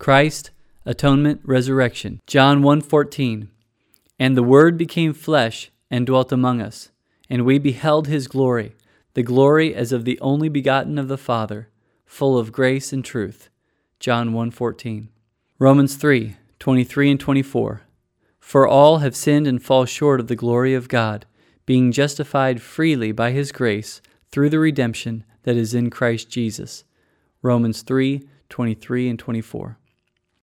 Christ, atonement, resurrection. John 1:14. And the Word became flesh and dwelt among us, and we beheld his glory, the glory as of the only begotten of the Father, full of grace and truth. John 1:14. Romans 3:23 and 24. For all have sinned and fall short of the glory of God, being justified freely by his grace through the redemption that is in Christ Jesus. Romans 3:23 and 24.